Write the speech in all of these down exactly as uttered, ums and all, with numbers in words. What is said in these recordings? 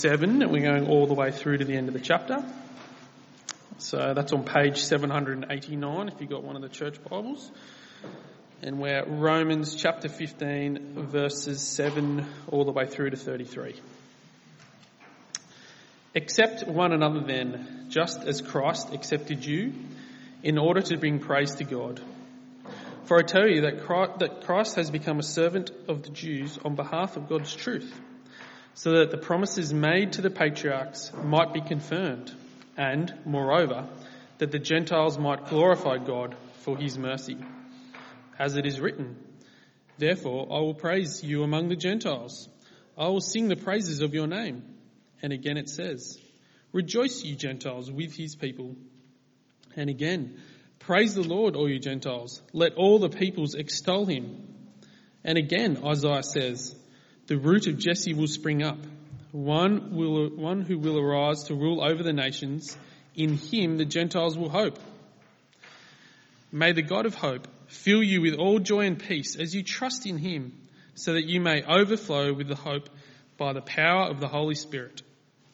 seven, and we're going all the way through to the end of the chapter. So that's on page seven hundred eighty-nine if you've got one of the church Bibles. And we're Romans chapter fifteen, verses seven all the way through to thirty-three. Accept one another then, just as Christ accepted you, in order to bring praise to God. For I tell you that Christ has become a servant of the Jews on behalf of God's truth, so that the promises made to the patriarchs might be confirmed, and, moreover, that the Gentiles might glorify God for his mercy. As it is written, "Therefore I will praise you among the Gentiles. I will sing the praises of your name." And again it says, "Rejoice, you Gentiles, with his people." And again, "Praise the Lord, all you Gentiles. Let all the peoples extol him." And again Isaiah says, "The root of Jesse will spring up, one will, one who will arise to rule over the nations. In him the Gentiles will hope." May the God of hope fill you with all joy and peace as you trust in him, so that you may overflow with the hope by the power of the Holy Spirit.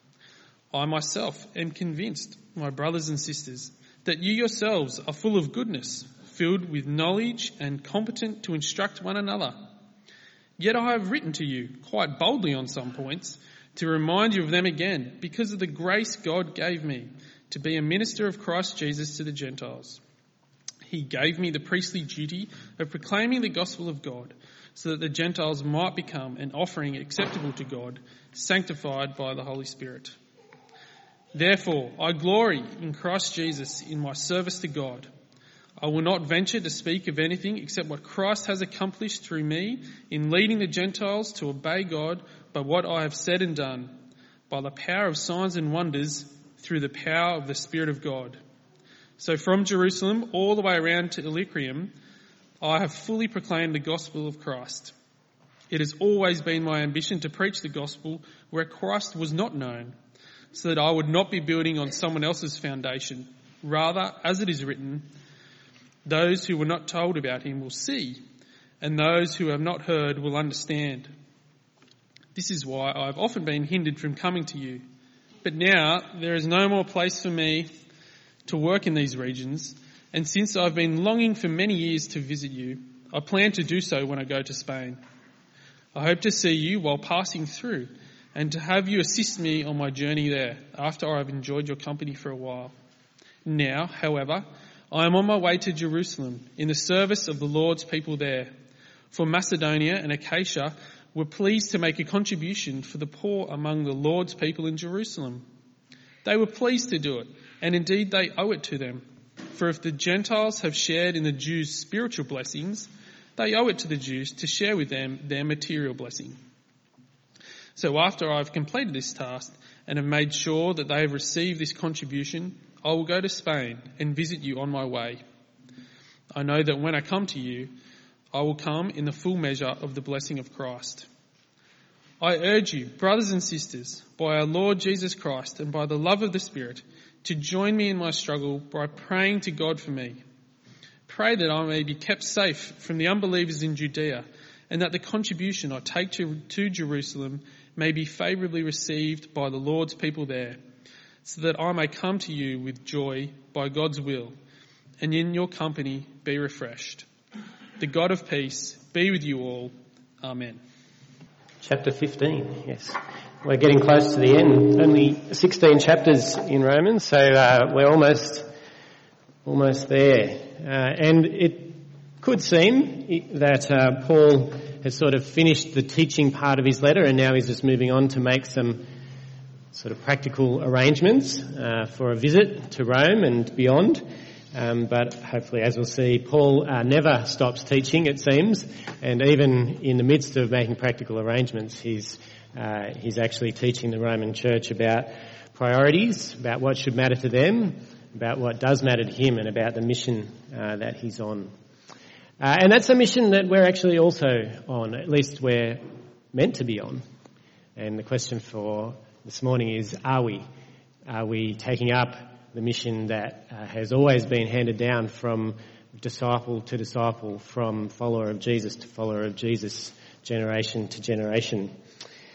I myself am convinced, my brothers and sisters, that you yourselves are full of goodness, filled with knowledge and competent to instruct one another. Yet I have written to you quite boldly on some points to remind you of them again, because of the grace God gave me to be a minister of Christ Jesus to the Gentiles. He gave me the priestly duty of proclaiming the gospel of God, so that the Gentiles might become an offering acceptable to God, sanctified by the Holy Spirit. Therefore, I glory in Christ Jesus in my service to God. I will not venture to speak of anything except what Christ has accomplished through me in leading the Gentiles to obey God by what I have said and done, by the power of signs and wonders, through the power of the Spirit of God. So from Jerusalem all the way around to Illyricum, I have fully proclaimed the gospel of Christ. It has always been my ambition to preach the gospel where Christ was not known, so that I would not be building on someone else's foundation. Rather, as it is written, those who were not told about him will see, and those who have not heard will understand. This is why I have often been hindered from coming to you. But now there is no more place for me to work in these regions, and since I've been longing for many years to visit you, I plan to do so when I go to Spain. I hope to see you while passing through, and to have you assist me on my journey there after I have enjoyed your company for a while. Now, however, I am on my way to Jerusalem in the service of the Lord's people there. For Macedonia and Achaia were pleased to make a contribution for the poor among the Lord's people in Jerusalem. They were pleased to do it, and indeed they owe it to them. For if the Gentiles have shared in the Jews' spiritual blessings, they owe it to the Jews to share with them their material blessing. So after I have completed this task and have made sure that they have received this contribution, I will go to Spain and visit you on my way. I know that when I come to you, I will come in the full measure of the blessing of Christ. I urge you, brothers and sisters, by our Lord Jesus Christ and by the love of the Spirit, to join me in my struggle by praying to God for me. Pray that I may be kept safe from the unbelievers in Judea, and that the contribution I take to, to Jerusalem may be favourably received by the Lord's people there, so that I may come to you with joy by God's will, and in your company be refreshed. The God of peace be with you all. Amen. Chapter fifteen, yes. We're getting close to the end. Only sixteen chapters in Romans, so uh, we're almost almost there. Uh, and it could seem that uh, Paul has sort of finished the teaching part of his letter, and now he's just moving on to make some sort of practical arrangements uh, for a visit to Rome and beyond. Um, but hopefully, as we'll see, Paul uh, never stops teaching, it seems, and even in the midst of making practical arrangements, he's uh, he's actually teaching the Roman Church about priorities, about what should matter to them, about what does matter to him, and about the mission uh, that he's on. Uh, and that's a mission that we're actually also on, at least we're meant to be on. And the question for this morning is, are we? Are we taking up the mission that uh, has always been handed down from disciple to disciple, from follower of Jesus to follower of Jesus, generation to generation?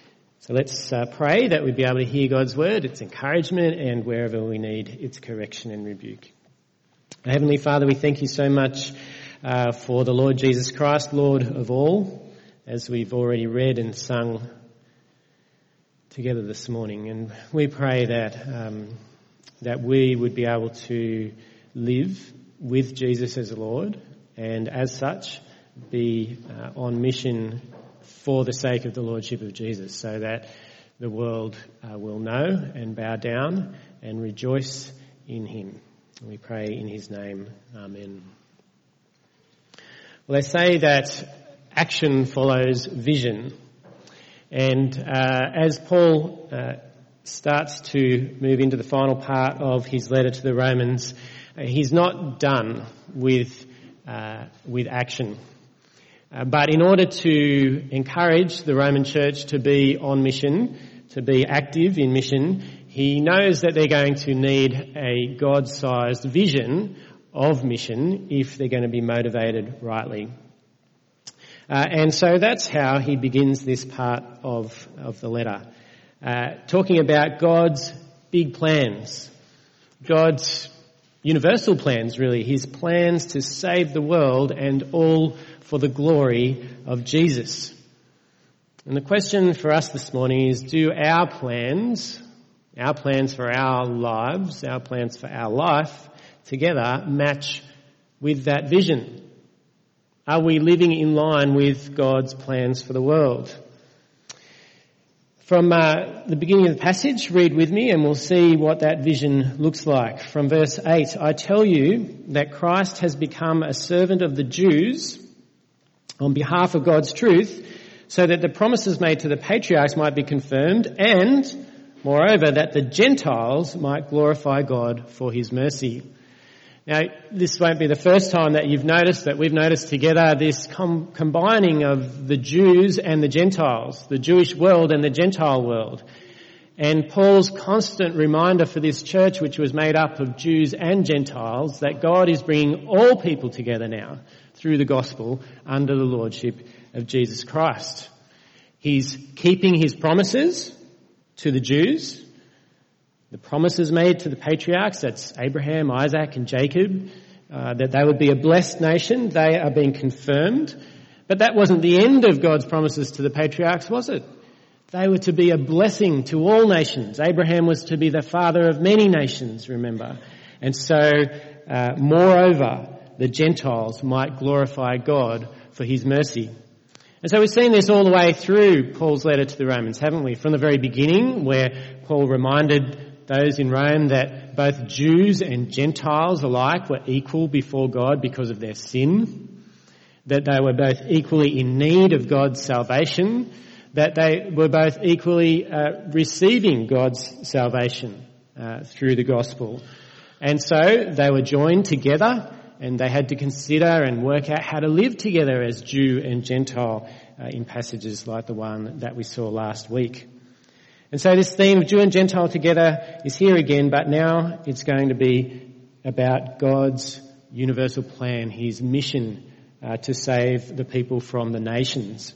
So let's uh, pray that we'd be able to hear God's word, its encouragement, and wherever we need its correction and rebuke. Heavenly Father, we thank you so much uh, for the Lord Jesus Christ, Lord of all, as we've already read and sung together this morning. And we pray that um, that we would be able to live with Jesus as Lord, and as such be uh, on mission for the sake of the Lordship of Jesus, so that the world uh, will know and bow down and rejoice in him. And we pray in his name. Amen. Well, they say that action follows vision. And uh, as Paul uh, starts to move into the final part of his letter to the Romans, uh, he's not done with uh, with action. Uh, but in order to encourage the Roman church to be on mission, to be active in mission, he knows that they're going to need a God-sized vision of mission if they're going to be motivated rightly. Uh, and so that's how he begins this part of, of the letter, uh, talking about God's big plans, God's universal plans, really, his plans to save the world, and all for the glory of Jesus. And the question for us this morning is, do our plans, our plans for our lives, our plans for our life together match with that vision? Are we living in line with God's plans for the world? From uh, the beginning of the passage, read with me and we'll see what that vision looks like. From verse eight, I tell you that Christ has become a servant of the Jews on behalf of God's truth, so that the promises made to the patriarchs might be confirmed, and, moreover, that the Gentiles might glorify God for his mercy. Now, this won't be the first time that you've noticed, that we've noticed together, this com- combining of the Jews and the Gentiles, the Jewish world and the Gentile world. And Paul's constant reminder for this church, which was made up of Jews and Gentiles, that God is bringing all people together now through the gospel under the lordship of Jesus Christ. He's keeping his promises to the Jews, the promises made to the patriarchs, that's Abraham, Isaac and Jacob, uh, that they would be a blessed nation. They are being confirmed. But that wasn't the end of God's promises to the patriarchs, was it? They were to be a blessing to all nations. Abraham was to be the father of many nations, remember. And so, uh, moreover, the Gentiles might glorify God for his mercy. And so we've seen this all the way through Paul's letter to the Romans, haven't we? From the very beginning, where Paul reminded those in Rome that both Jews and Gentiles alike were equal before God because of their sin, that they were both equally in need of God's salvation, that they were both equally uh, receiving God's salvation uh, through the gospel. And so they were joined together, and they had to consider and work out how to live together as Jew and Gentile uh, in passages like the one that we saw last week. And so this theme of Jew and Gentile together is here again, but now it's going to be about God's universal plan, his mission uh, to save the people from the nations.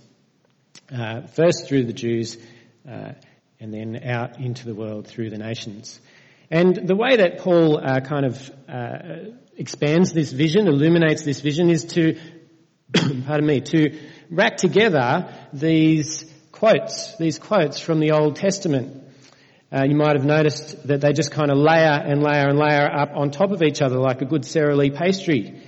Uh, first through the Jews uh, and then out into the world through the nations. And the way that Paul uh, kind of uh, expands this vision, illuminates this vision, is to, pardon me, to rack together these quotes, these quotes from the Old Testament. Uh, you might have noticed that they just kind of layer and layer and layer up on top of each other like a good Sara Lee pastry.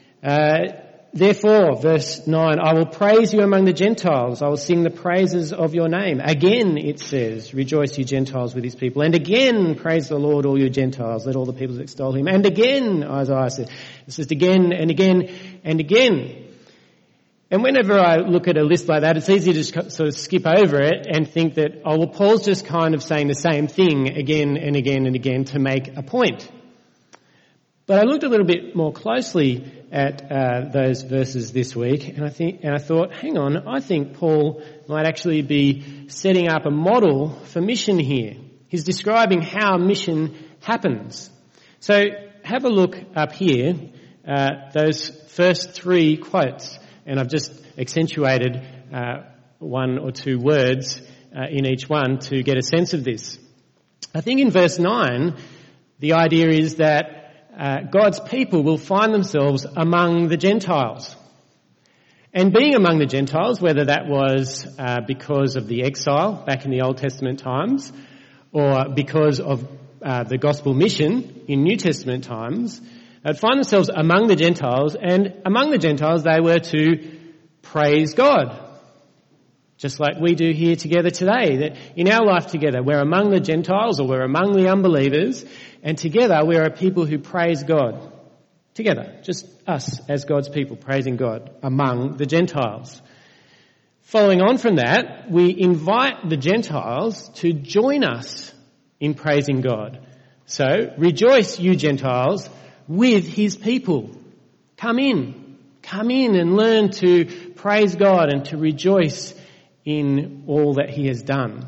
Uh, Therefore, verse nine, I will praise you among the Gentiles. I will sing the praises of your name. Again, it says, rejoice, you Gentiles, with his people. And again, praise the Lord, all you Gentiles. Let all the peoples extol him. And again, Isaiah says, it says again and again and again. And whenever I look at a list like that, it's easy to just sort of skip over it and think that, oh, well, Paul's just kind of saying the same thing again and again and again to make a point. But I looked a little bit more closely at uh, those verses this week, and I think, and I thought, hang on, I think Paul might actually be setting up a model for mission here. He's describing how mission happens. So have a look up here, uh, those first three quotes, and I've just accentuated uh, one or two words uh, in each one to get a sense of this. I think in verse nine, the idea is that uh, God's people will find themselves among the Gentiles. And being among the Gentiles, whether that was uh, because of the exile back in the Old Testament times or because of uh, the gospel mission in New Testament times, they'd find themselves among the Gentiles, and among the Gentiles they were to praise God. Just like we do here together today, that in our life together, we're among the Gentiles or we're among the unbelievers, and together we are a people who praise God. Together, just us as God's people praising God among the Gentiles. Following on from that, we invite the Gentiles to join us in praising God. So, rejoice, you Gentiles, with his people. Come in. Come in and learn to praise God and to rejoice in all that he has done.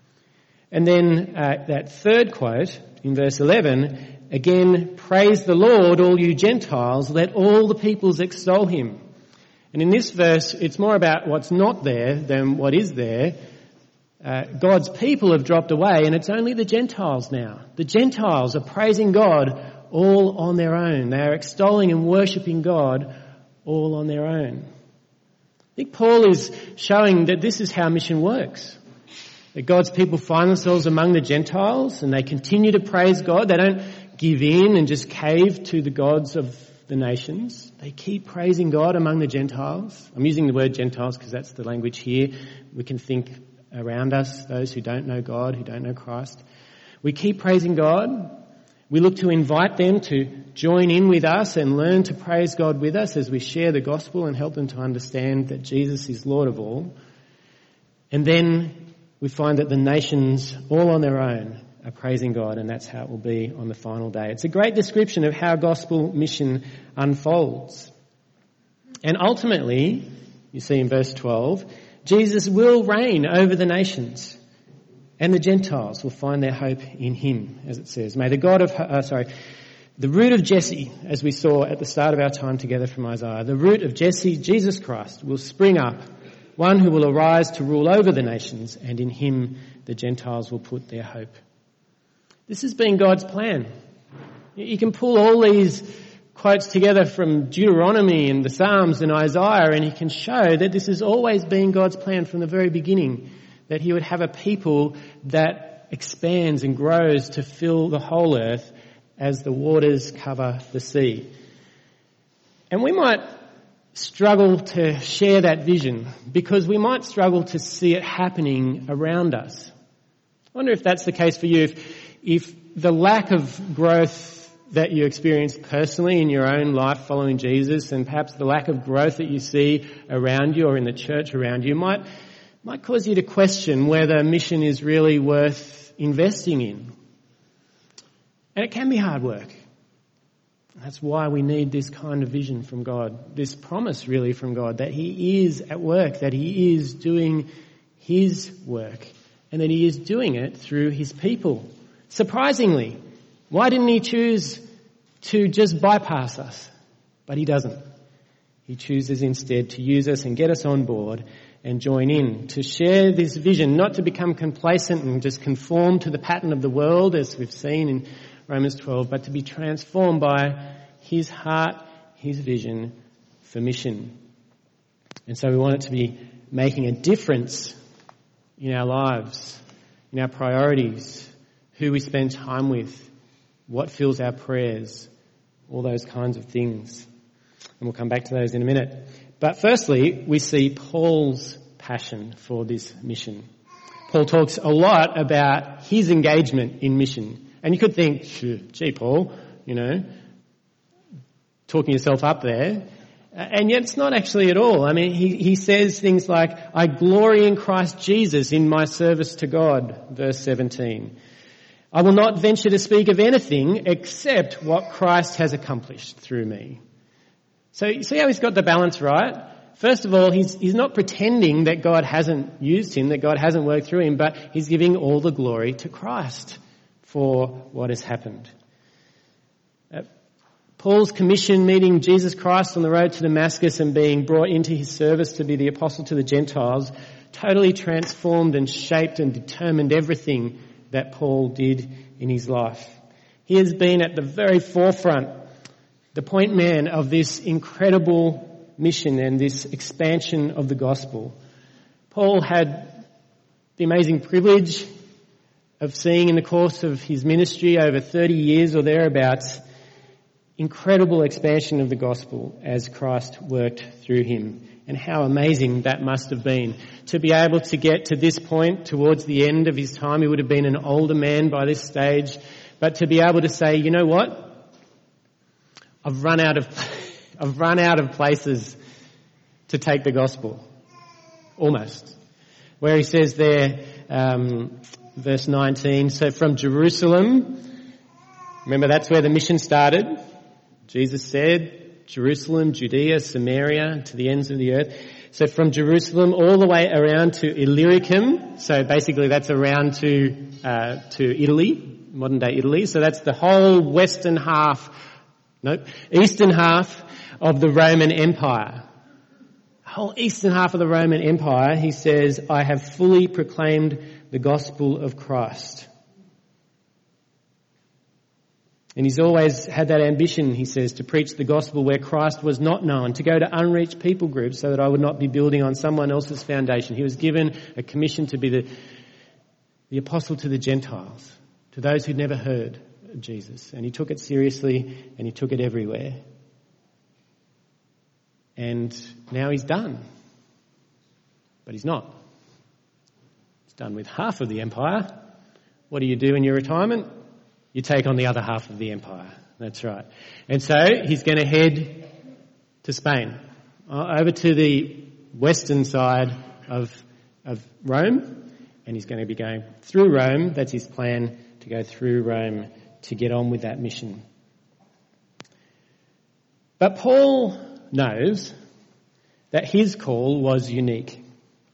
And then uh, that third quote in verse eleven, again, praise the Lord, all you Gentiles, let all the peoples extol him. And in this verse, it's more about what's not there than what is there. Uh, God's people have dropped away, and it's only the Gentiles now. The Gentiles are praising God all on their own. They are extolling and worshipping God all on their own. I think Paul is showing that this is how mission works. That God's people find themselves among the Gentiles and they continue to praise God. They don't give in and just cave to the gods of the nations. They keep praising God among the Gentiles. I'm using the word Gentiles because that's the language here. We can think around us, those who don't know God, who don't know Christ. We keep praising God. We look to invite them to join in with us and learn to praise God with us as we share the gospel and help them to understand that Jesus is Lord of all. And then we find that the nations, all on their own, are praising God, and that's how it will be on the final day. It's a great description of how gospel mission unfolds. And ultimately, you see in verse twelve, Jesus will reign over the nations, and the Gentiles will find their hope in him, as it says. May the God of, uh, sorry, the root of Jesse, as we saw at the start of our time together from Isaiah, the root of Jesse, Jesus Christ, will spring up, one who will arise to rule over the nations, and in him the Gentiles will put their hope. This has been God's plan. You can pull all these quotes together from Deuteronomy and the Psalms and Isaiah, and you can show that this has always been God's plan from the very beginning, that he would have a people that expands and grows to fill the whole earth as the waters cover the sea. And we might struggle to share that vision because we might struggle to see it happening around us. I wonder if that's the case for you. If, if the lack of growth that you experience personally in your own life following Jesus, and perhaps the lack of growth that you see around you or in the church around you, might might cause you to question whether mission is really worth investing in. And it can be hard work. That's why we need this kind of vision from God, this promise really from God, that he is at work, that he is doing his work, and that he is doing it through his people. Surprisingly, why didn't he choose to just bypass us? But he doesn't. He chooses instead to use us and get us on board and join in, to share this vision, not to become complacent and just conform to the pattern of the world as we've seen in Romans twelve, but to be transformed by his heart, his vision for mission. And so we want it to be making a difference in our lives, in our priorities, who we spend time with, what fills our prayers, all those kinds of things. And we'll come back to those in a minute. But firstly, we see Paul's passion for this mission. Paul talks a lot about his engagement in mission. And you could think, gee, Paul, you know, talking yourself up there. And yet it's not actually at all. I mean, he, he says things like, I glory in Christ Jesus in my service to God, verse seventeen. I will not venture to speak of anything except what Christ has accomplished through me. So you see how he's got the balance right? First of all, he's, he's not pretending that God hasn't used him, that God hasn't worked through him, but he's giving all the glory to Christ for what has happened. Uh, Paul's commission, meeting Jesus Christ on the road to Damascus and being brought into his service to be the apostle to the Gentiles, totally transformed and shaped and determined everything that Paul did in his life. He has been at the very forefront, the point man of this incredible mission and this expansion of the gospel. Paul had the amazing privilege of seeing in the course of his ministry over thirty years or thereabouts, incredible expansion of the gospel as Christ worked through him. And how amazing that must have been. To be able to get to this point towards the end of his time, he would have been an older man by this stage, but to be able to say, you know what? I've run out of, I've run out of places to take the gospel. Almost. Where he says there, um, verse nineteen, so from Jerusalem, remember that's where the mission started. Jesus said, Jerusalem, Judea, Samaria, to the ends of the earth. So from Jerusalem all the way around to Illyricum, so basically that's around to uh, to Italy, modern day Italy. So that's the whole western half, no, eastern half of the Roman Empire. Whole eastern half of the Roman Empire, he says, I have fully proclaimed the gospel of Christ. And he's always had that ambition, he says, to preach the gospel where Christ was not known, to go to unreached people groups so that I would not be building on someone else's foundation. He was given a commission to be the, the apostle to the Gentiles, to those who'd never heard of Jesus. And he took it seriously and he took it everywhere. And now he's done. But he's not. He's done with half of the empire. What do you do in your retirement? You take on the other half of the empire. That's right. And so he's going to head to Spain, over to the western side of, of Rome, and he's going to be going through Rome. That's his plan, to go through Rome to get on with that mission. But Paul knows that his call was unique.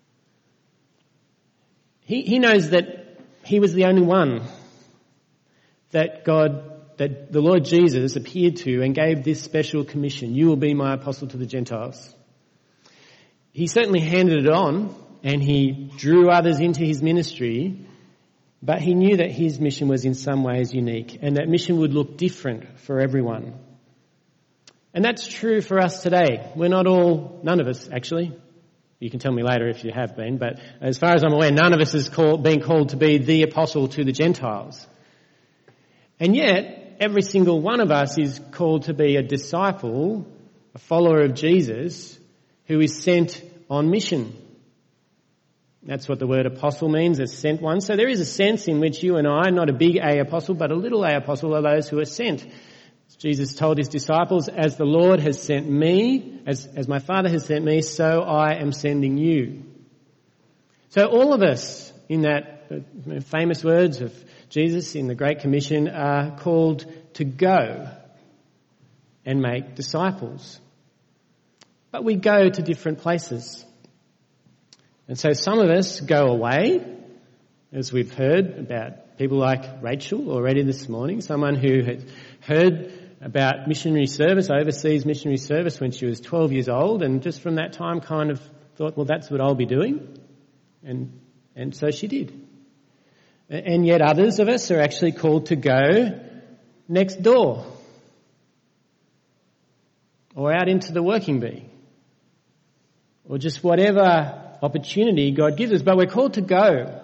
He, he knows that he was the only one that God, that the Lord Jesus appeared to and gave this special commission. You will be my apostle to the Gentiles. He certainly handed it on and he drew others into his ministry, but he knew that his mission was in some ways unique and that mission would look different for everyone. And that's true for us today. We're not all, none of us actually. You can tell me later if you have been, but as far as I'm aware, none of us is called, being called to be the apostle to the Gentiles. And yet, every single one of us is called to be a disciple, a follower of Jesus, who is sent on mission. That's what the word apostle means, a sent one. So there is a sense in which you and I, not a big A apostle, but a little A apostle, are those who are sent. Jesus told his disciples, as the Lord has sent me, as, as my Father has sent me, so I am sending you. So all of us, in that uh, famous words of Jesus in the Great Commission, are called to go and make disciples. But we go to different places. And so some of us go away, as we've heard about people like Rachel already this morning, someone who had heard about missionary service, overseas missionary service when she was twelve years old, and just from that time kind of thought, well, that's what I'll be doing. And and so she did. And yet others of us are actually called to go next door or out into the working bee or just whatever opportunity God gives us. But we're called to go.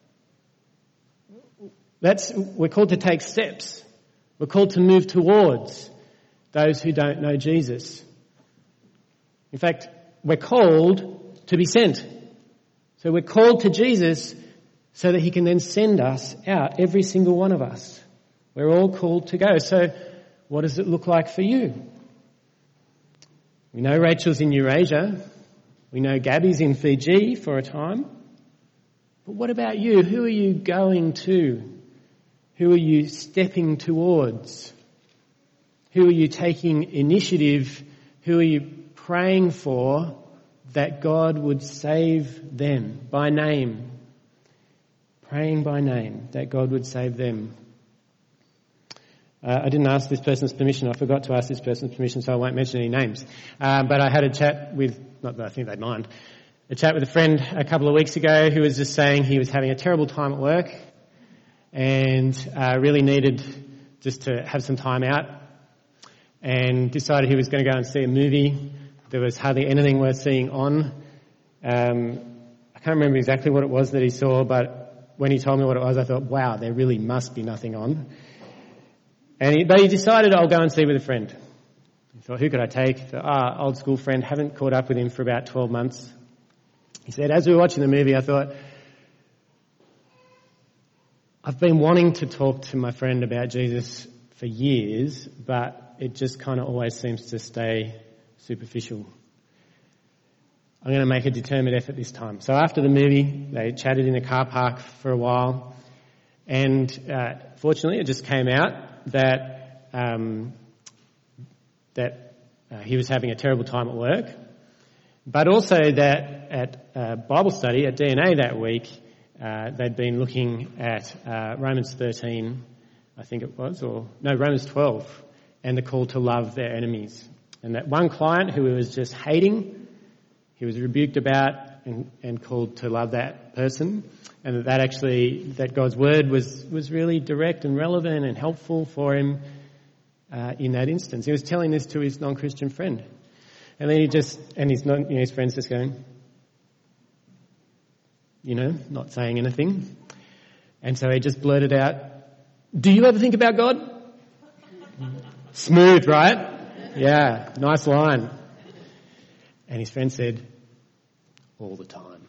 That's, we're called to take steps. We're called to move towards those who don't know Jesus. In fact, we're called to be sent. So we're called to Jesus so that he can then send us out, every single one of us. We're all called to go. So what does it look like for you? We know Rachel's in Eurasia. We know Gabby's in Fiji for a time. But what about you? Who are you going to? Who are you stepping towards? Who are you taking initiative? Who are you praying for that God would save them by name? Praying by name that God would save them. Uh, I didn't ask this person's permission. I forgot to ask this person's permission, so I won't mention any names. Uh, but I had a chat with, not that I think they'd mind, a chat with a friend a couple of weeks ago who was just saying he was having a terrible time at work and uh, really needed just to have some time out, and decided he was going to go and see a movie. There was hardly anything worth seeing on. Um, I can't remember exactly what it was that he saw, but when he told me what it was, I thought, wow, there really must be nothing on. And he, but he decided, I'll go and see with a friend. He thought, who could I take? Thought, ah, old school friend, haven't caught up with him for about twelve months. He said, as we were watching the movie, I thought, I've been wanting to talk to my friend about Jesus for years, but it just kind of always seems to stay superficial. I'm going to make a determined effort this time. So after the movie, they chatted in the car park for a while, and uh, fortunately it just came out that um, that uh, he was having a terrible time at work, but also that at uh, Bible study at D N A that week, uh, they'd been looking at uh, Romans thirteen, I think it was, or no, Romans twelve, and the call to love their enemies. And that one client who he was just hating, he was rebuked about and, and called to love that person, and that, that actually, that God's word was, was really direct and relevant and helpful for him uh, in that instance. He was telling this to his non-Christian friend. And then he just, and his, non, you know, his friend's just going, you know, not saying anything. And so he just blurted out, do you ever think about God? Smooth, right? Yeah, nice line. And his friend said, all the time.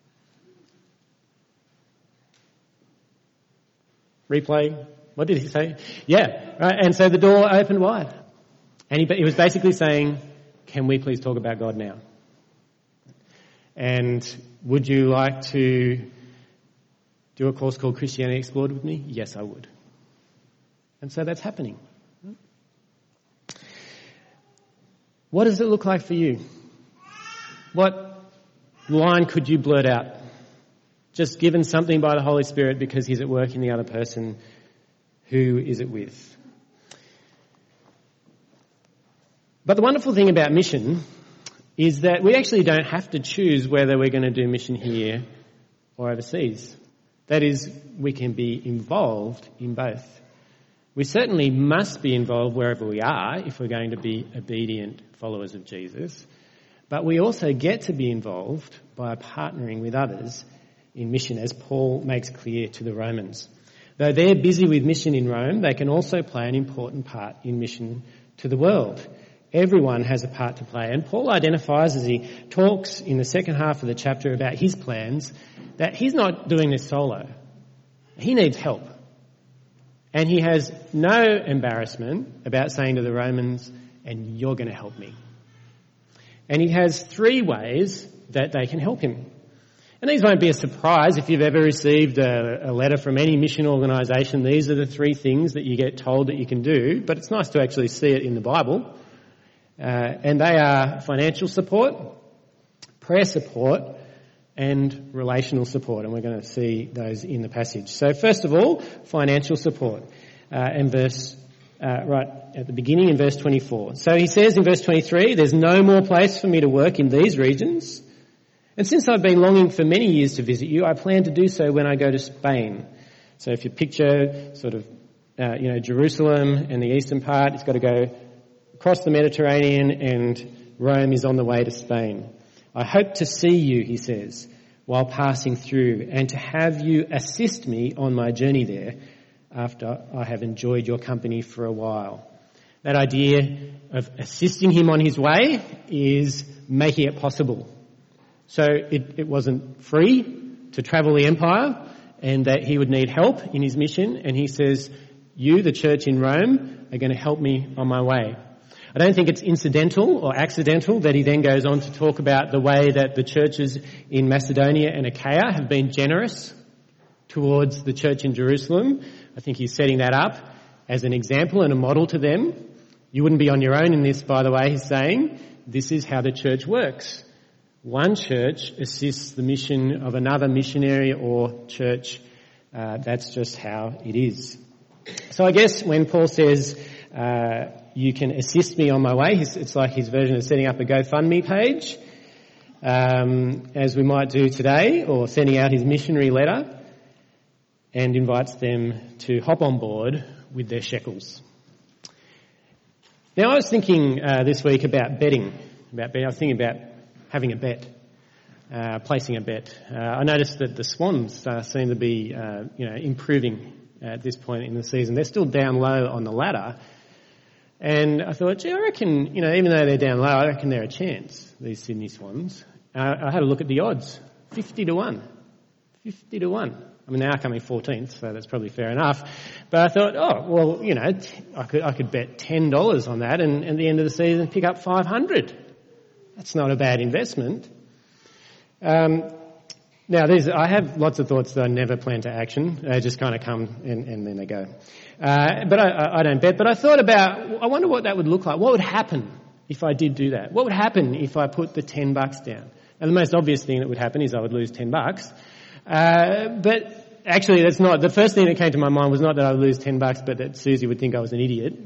Replay. What did he say? Yeah, right. And so the door opened wide. And he, he was basically saying, can we please talk about God now? And would you like to do a course called Christianity Explored with me? Yes, I would. And so that's happening. What does it look like for you? What line could you blurt out? Just given something by the Holy Spirit because he's at work in the other person. Who is it with? But the wonderful thing about mission is that we actually don't have to choose whether we're going to do mission here or overseas. That is, we can be involved in both. We certainly must be involved wherever we are if we're going to be obedient followers of Jesus. But we also get to be involved by partnering with others in mission, as Paul makes clear to the Romans. Though they're busy with mission in Rome, they can also play an important part in mission to the world. Everyone has a part to play. And Paul identifies, as he talks in the second half of the chapter about his plans, that he's not doing this solo. He needs help. And he has no embarrassment about saying to the Romans, and you're going to help me. And he has three ways that they can help him. And these won't be a surprise if you've ever received a, a letter from any mission organisation. These are the three things that you get told that you can do, but it's nice to actually see it in the Bible. Uh, and they are financial support, prayer support, and relational support. And we're going to see those in the passage. So first of all, financial support. Uh, in verse, uh, right at the beginning in verse twenty-four. So he says in verse twenty-three, there's no more place for me to work in these regions. And since I've been longing for many years to visit you, I plan to do so when I go to Spain. So if you picture sort of, uh, you know, Jerusalem and the eastern part, it's got to go across the Mediterranean, and Rome is on the way to Spain. I hope to see you, he says, while passing through, and to have you assist me on my journey there after I have enjoyed your company for a while. That idea of assisting him on his way is making it possible. So it, it wasn't free to travel the empire, and that he would need help in his mission. And he says, you, the church in Rome, are going to help me on my way. I don't think it's incidental or accidental that he then goes on to talk about the way that the churches in Macedonia and Achaia have been generous towards the church in Jerusalem. I think he's setting that up as an example and a model to them. You wouldn't be on your own in this, by the way, he's saying. This is how the church works. One church assists the mission of another missionary or church. Uh, that's just how it is. So I guess when Paul says, uh, you can assist me on my way, it's like his version of setting up a GoFundMe page. um, as we might do today, or sending out his missionary letter, and invites them to hop on board with their shekels. Now, I was thinking uh, this week about betting. About betting. I was thinking about having a bet, uh, placing a bet. Uh, I noticed that the Swans uh, seem to be, uh, you know, improving at this point in the season. They're still down low on the ladder, and I thought, gee, I reckon, you know, even though they're down low, I reckon they're a chance, these Sydney Swans. Uh, I had a look at the odds, fifty to one, fifty to one. I mean, they are coming fourteenth, so that's probably fair enough. But I thought, oh, well, you know, I could I could bet ten dollars on that, and at the end of the season pick up five hundred. That's not a bad investment. Um, now, these, I have lots of thoughts that I never plan to action. They just kind of come and, and then they go. Uh, but I, I don't bet. But I thought about, I wonder what that would look like. What would happen if I did do that? What would happen if I put the ten bucks down? And the most obvious thing that would happen is I would lose ten bucks. Uh, but actually, that's not, the first thing that came to my mind was not that I would lose ten bucks, but that Susie would think I was an idiot.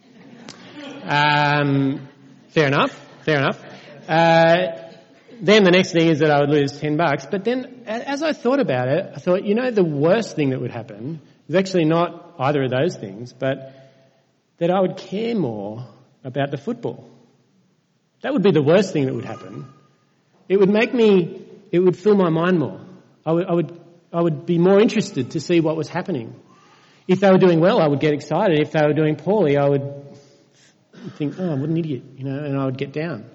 Um, fair enough, fair enough. Uh, then the next thing is that I would lose ten bucks. But then as I thought about it, I thought, you know, the worst thing that would happen is actually not either of those things, but that I would care more about the football. That would be the worst thing that would happen. It would make me, it would fill my mind more. I would, I would, I would be more interested to see what was happening. If they were doing well, I would get excited. If they were doing poorly, I would think, oh, what an idiot, you know, and I would get down.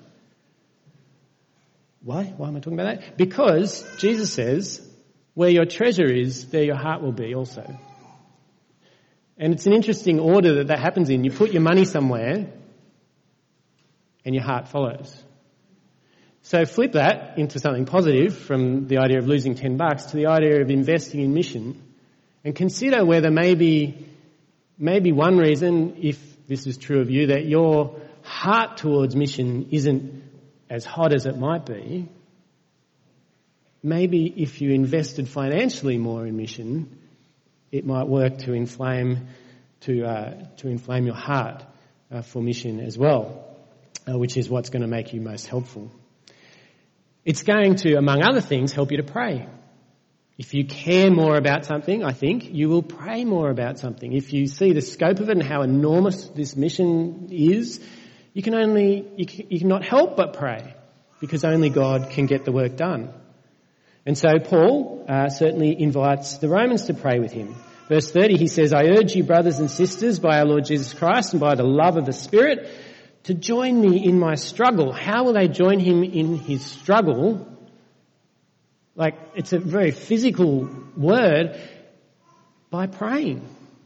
Why? Why am I talking about that? Because Jesus says, where your treasure is, there your heart will be also. And it's an interesting order that that happens in. You put your money somewhere and your heart follows. So flip that into something positive from the idea of losing ten bucks to the idea of investing in mission, and consider whether maybe, maybe one reason, if this is true of you, that your heart towards mission isn't as hot as it might be. Maybe if you invested financially more in mission, it might work to inflame, to, uh, to inflame your heart uh, for mission as well, uh, which is what's going to make you most helpful. It's going to, among other things, help you to pray. If you care more about something, I think, you will pray more about something. If you see the scope of it and how enormous this mission is, you can only, you, can, you cannot help but pray, because only God can get the work done. And so Paul uh, certainly invites the Romans to pray with him. Verse thirty, he says, I urge you, brothers and sisters, by our Lord Jesus Christ and by the love of the Spirit, to join me in my struggle. How will they join him in his struggle? Like, it's a very physical word. By praying.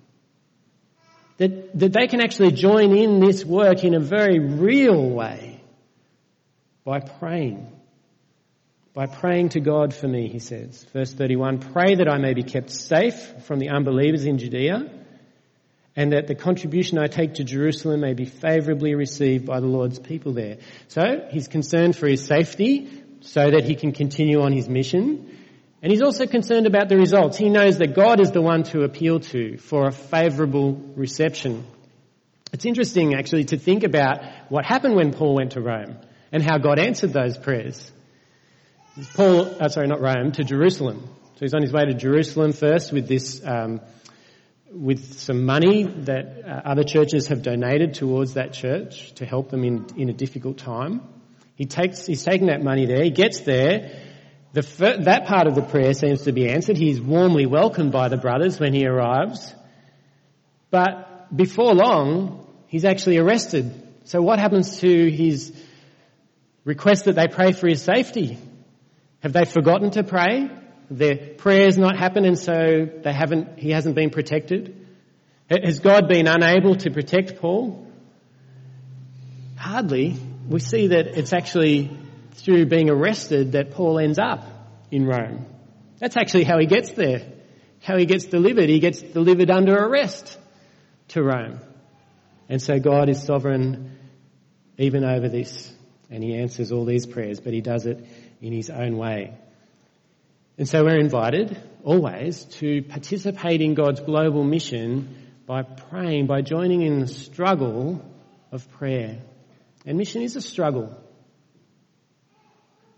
That, that they can actually join in this work in a very real way. By praying. By praying to God for me, he says. Verse thirty-one, pray that I may be kept safe from the unbelievers in Judea, and that the contribution I take to Jerusalem may be favourably received by the Lord's people there. So he's concerned for his safety so that he can continue on his mission. And he's also concerned about the results. He knows that God is the one to appeal to for a favourable reception. It's interesting, actually, to think about what happened when Paul went to Rome and how God answered those prayers. Paul, oh, sorry, not Rome, to Jerusalem. So he's on his way to Jerusalem first with this, um, with some money that uh, other churches have donated towards that church to help them in, in a difficult time. He takes, he's taking that money there. He gets there. The, that part of the prayer seems to be answered. He's warmly welcomed by the brothers when he arrives. But before long, he's actually arrested. So what happens to his request that they pray for his safety? Have they forgotten to pray? Have their prayers not happened and so they haven't, he hasn't been protected? Has God been unable to protect Paul? Hardly. We see that it's actually through being arrested that Paul ends up in Rome. That's actually how he gets there, how he gets delivered. He gets delivered under arrest to Rome. And so God is sovereign even over this, and he answers all these prayers, but he does it in his own way. And so we're invited always to participate in God's global mission by praying, by joining in the struggle of prayer. And mission is a struggle.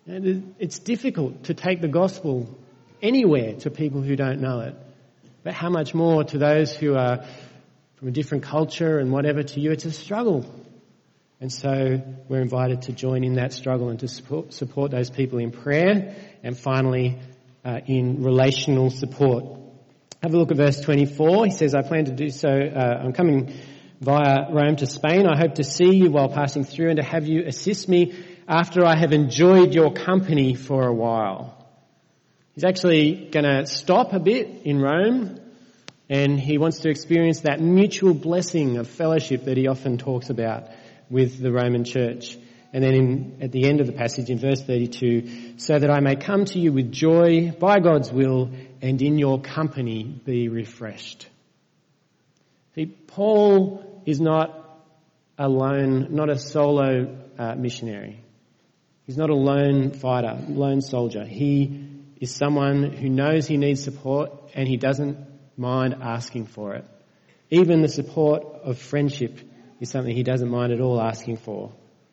And it's difficult to take the gospel anywhere to people who don't know it. But how much more to those who are from a different culture and whatever. To you, it's a struggle. And so we're invited to join in that struggle and to support, support those people in prayer and finally uh, in relational support. Have a look at verse twenty-four. He says, I plan to do so. Uh, I'm coming via Rome to Spain. I hope to see you while passing through and to have you assist me after I have enjoyed your company for a while. He's actually going to stop a bit in Rome, and he wants to experience that mutual blessing of fellowship that he often talks about with the Roman church. And then in, at the end of the passage in verse thirty-two, so that I may come to you with joy by God's will and in your company be refreshed. See, Paul is not alone, not a solo uh, missionary. He's not a lone fighter, lone soldier. He is someone who knows he needs support and he doesn't mind asking for it. Even the support of friendship is something he doesn't mind at all asking for.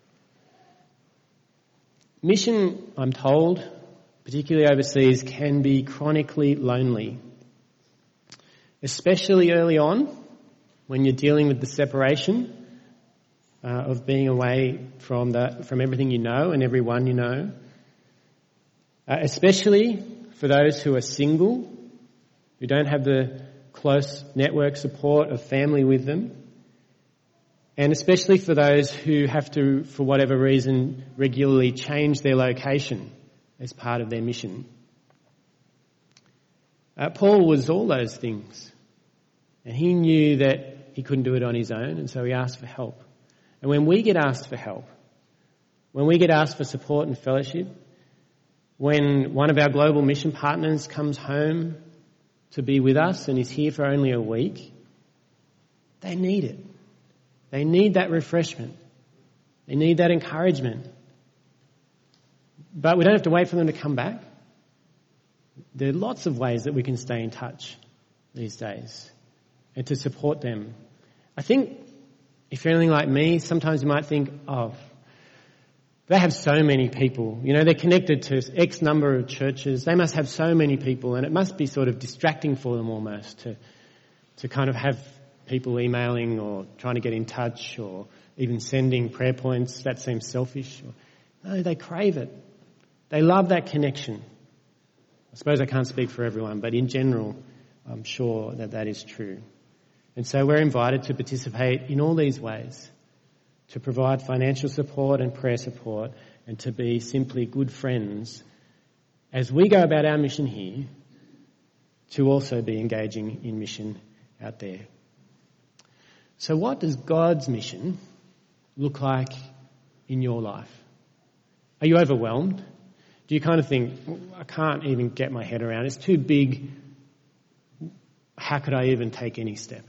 Mission, I'm told, particularly overseas, can be chronically lonely, especially early on when you're dealing with the separation uh, of being away from the from everything you know and everyone you know, uh, especially for those who are single, who don't have the close network support of family with them, and especially for those who have to, for whatever reason, regularly change their location as part of their mission. Uh, Paul was all those things, and he knew that he couldn't do it on his own, and so he asked for help. And when we get asked for help, when we get asked for support and fellowship, when one of our global mission partners comes home to be with us and is here for only a week, they need it. They need that refreshment. They need that encouragement. But we don't have to wait for them to come back. There are lots of ways that we can stay in touch these days and to support them. I think if you're anything like me, sometimes you might think, oh, they have so many people. You know, they're connected to X number of churches. They must have so many people, and it must be sort of distracting for them almost to to kind of have people emailing or trying to get in touch or even sending prayer points. That seems selfish. No, they crave it. They love that connection. I suppose I can't speak for everyone, but in general, I'm sure that that is true. And so we're invited to participate in all these ways, to provide financial support and prayer support, and to be simply good friends as we go about our mission here, to also be engaging in mission out there. So what does God's mission look like in your life? Are you overwhelmed? Do you kind of think, I can't even get my head around it. It's too big. How could I even take any step?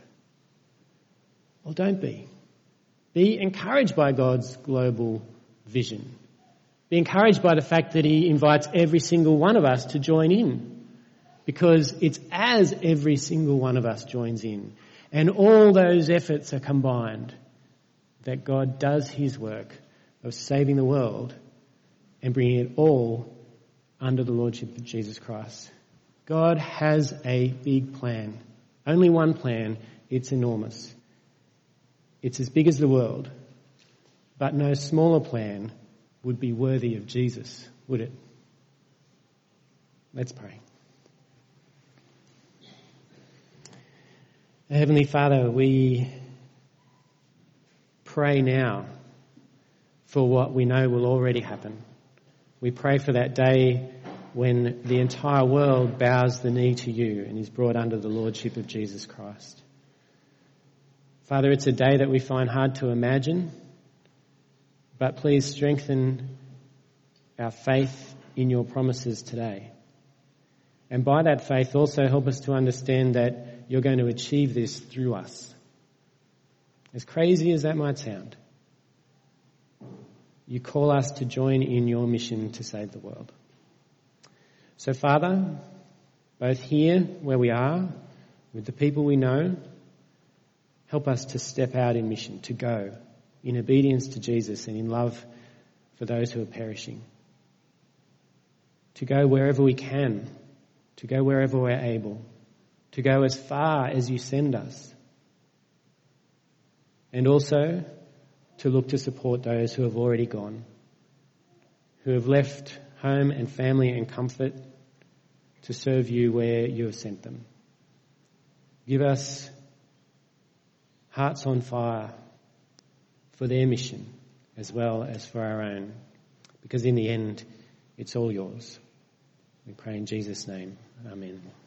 Well, don't be. Be encouraged by God's global vision. Be encouraged by the fact that he invites every single one of us to join in, because it's as every single one of us joins in and all those efforts are combined that God does his work of saving the world and bringing it all under the lordship of Jesus Christ. God has a big plan. Only one plan. It's enormous. It's as big as the world, but no smaller plan would be worthy of Jesus, would it? Let's pray. Heavenly Father, we pray now for what we know will already happen. We pray for that day when the entire world bows the knee to you and is brought under the lordship of Jesus Christ. Father, it's a day that we find hard to imagine, but please strengthen our faith in your promises today. And by that faith also help us to understand that you're going to achieve this through us. As crazy as that might sound, you call us to join in your mission to save the world. So Father, both here where we are, with the people we know, help us to step out in mission, to go in obedience to Jesus and in love for those who are perishing. to go wherever we can, to go wherever we're able, to go as far as you send us, and also to look to support those who have already gone, who have left home and family and comfort to serve you where you have sent them. Give us hearts on fire for their mission as well as for our own, because in the end, it's all yours. We pray in Jesus' name. Amen.